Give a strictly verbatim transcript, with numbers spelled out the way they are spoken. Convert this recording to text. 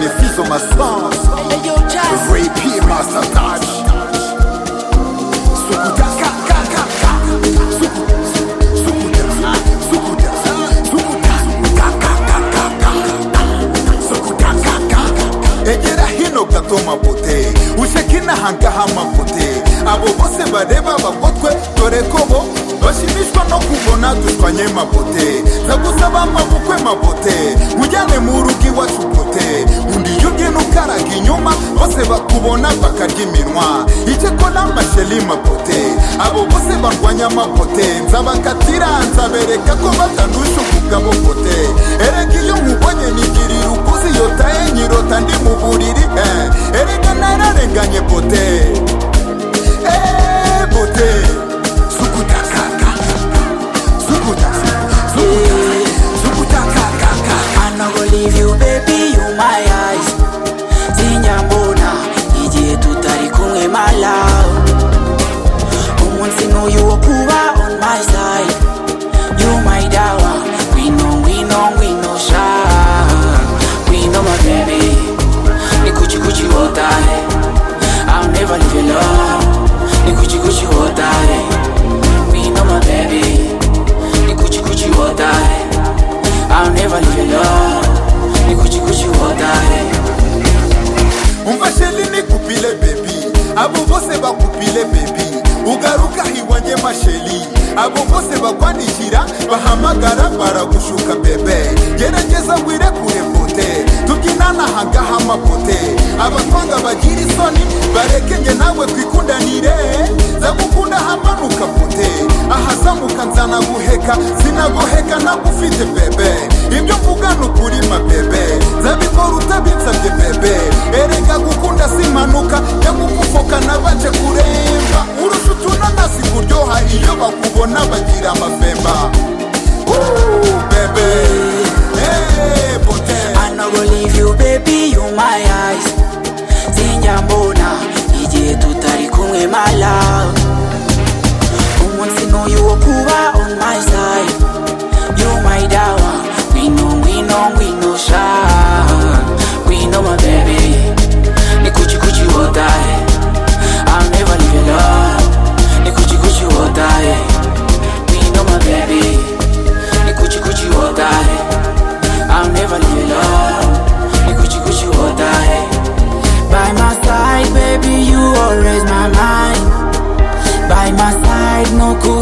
les fils ont ma sens. Rapey Master Touch. Sukuta ka ka ka ka. Sukuta Sukuta Sukuta ka ka ka ka ka. Sukuta ka ka. Egera hino gatoma bote. Ushekina hanga hama bote. Abo bose bareba bagotwe dore kobo bashimishwa no kubona dushwanye mabote. Zagusaba amabukwe mabote. Mujyane mu rugi wacu bote. Undi yugi nukaraga inyuma bose bakubona bakarya iminwa. Icyo kona amasheli mabote. Abo bose barwanya mabote. Nzabakatira nzabereka ko batandusha ubugabo bote. Erega iyo nkubonye nigirira ukuzi yotaye nyirota ndi mu buriri. eh. Erega nararenganye bote. Eh bote. Sukuta kaka. Sukuta Sukuta Sukuta kaka kaka. I'm not gonna leave you baby, you my eyes. Zinyambona igihe tutari kumwe my love. Umunsi n'uyu wo kuba on my side. You my dawa. We know, we know, we know sha. We know my baby. Ni kuchi kuchi wotahe. I'll never leave you alone. Ni kuchi kuchi wotahe. We know my baby. Ni kuchi kuchi wotahe. I'll never leave you alone. Ni kuchi kuchi wotahe. Umva sheli ni kupile baby. Abo bose bakupile baby. Ugaruka hiwanje masheli. Abo bose bakwandikira bahamagara baragushuka bebe. Gerageza wire kure bote. Tubyinana hanga hama bote. Abatwanga bagira isoni bareke nge nawe twikundanire. Zagukunda hamanuka bote. Ahazamuka nzana guheka sinaguheka nagufite bebe. Ibyo mvuga nukuri mabebe. Zabikora utabinsabye bebe. Erega gukunda simanuka yagukufoka nabaje kuremba. Urushutuna nasi kuryoha iyo bakubona bagira amafemba. Ooh bebe. Hey bote. I'm not gonna leave you baby, you my eyes. Zinyambona igihe tutari kumwe my love. Umunsi n'uyu wo kuba on my side. You my dawa. We know, we know, we know sha. We know my baby. Ni kuchi kuchi wotahe. I'll never leave you alone. Ni kuchi kuchi wotahe. We know my baby. Ni kuchi kuchi wotahe. I'll never leave you alone. Ni kuchi kuchi wotahe. By my side, baby, you always my mind. By my side, no cool.